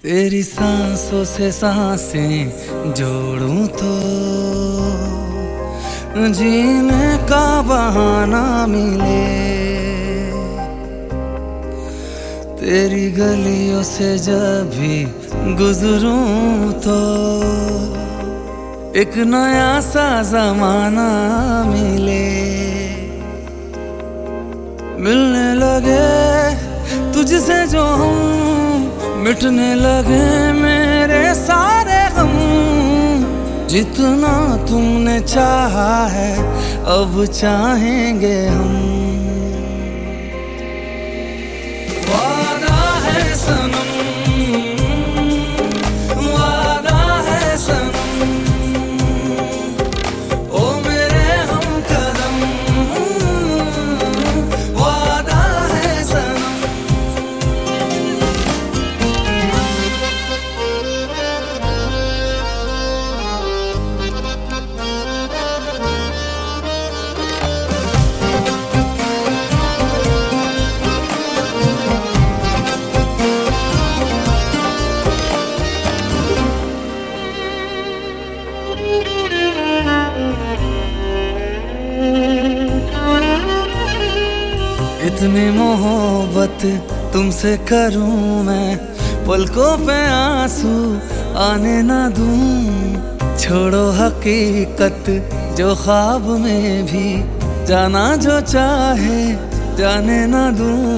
तेरी सांसों से सांसें जोड़ूं तो जीने का बहाना मिले। तेरी गलियों से जब भी गुजरूं तो एक नया सा जमाना मिले। मिलने लगे तुझसे जो हम, मिटने लगे मेरे सारे गम। जितना तुमने चाहा है अब चाहेंगे हम। वादा है सनम, वादा है सनम, ओ मेरे हमकदम, वादा है सनम। इतनी मोहब्बत तुमसे करूं मैं, पलकों पे आंसू आने ना दूं। छोड़ो हकीकत जो ख्वाब में भी, जाना जो चाहे जाने ना दूं।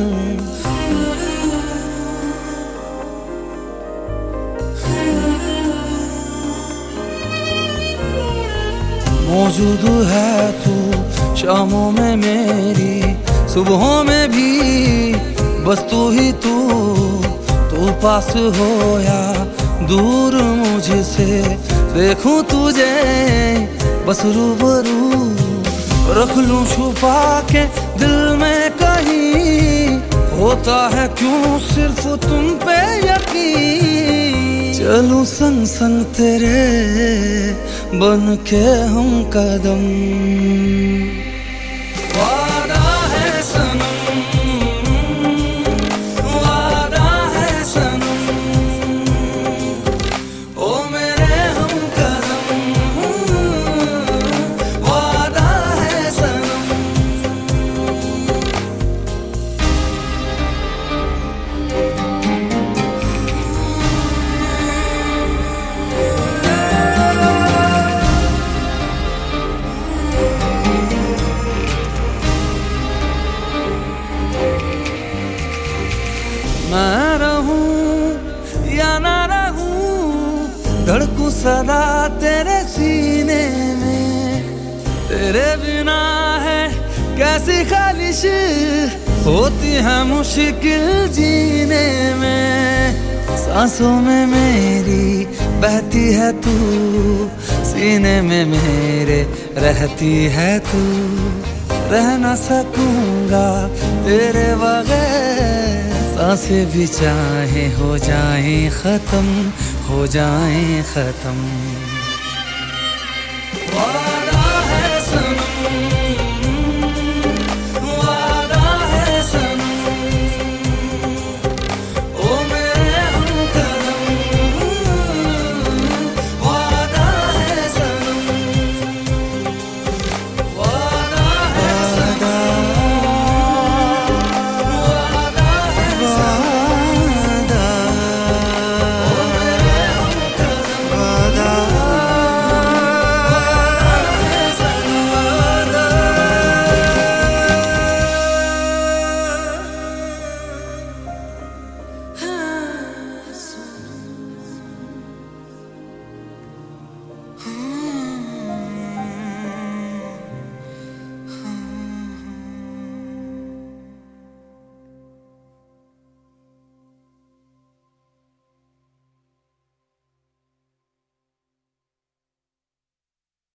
मौजूद है तू शामों में मेरी, सुबहों में भी बस तू ही तू पास हो या दूर मुझसे। देखूं तुझे बस रूबरू, रख लूं छुपा के दिल में कहीं। होता है क्यों सिर्फ तुम पे यकीन। चलूं संग संग तेरे बन के हम कदम। मैं रहूं या ना रहूं, धड़कूं सदा तेरे सीने में। तेरे बिना है कैसी खालिश, होती है मुश्किल जीने में। सांसों में मेरी बहती है तू, सीने में मेरे रहती है तू। रह ना सकूंगा तेरे बगैर, सांसें भी चाहे हो जाएं खत्म, हो जाएं खत्म।